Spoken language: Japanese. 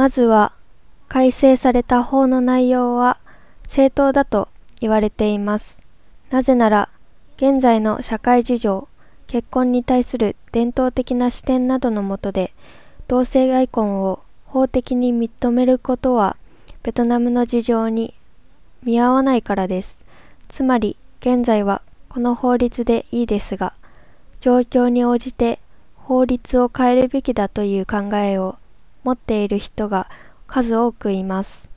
まずは、改正された法の内容は正当だと言われています。なぜなら、現在の社会事情、結婚に対する伝統的な視点などの下で、同性愛婚を法的に認めることは、ベトナムの事情に見合わないからです。つまり、現在はこの法律でいいですが、状況に応じて法律を変えるべきだという考えを持っている人が数多くいます。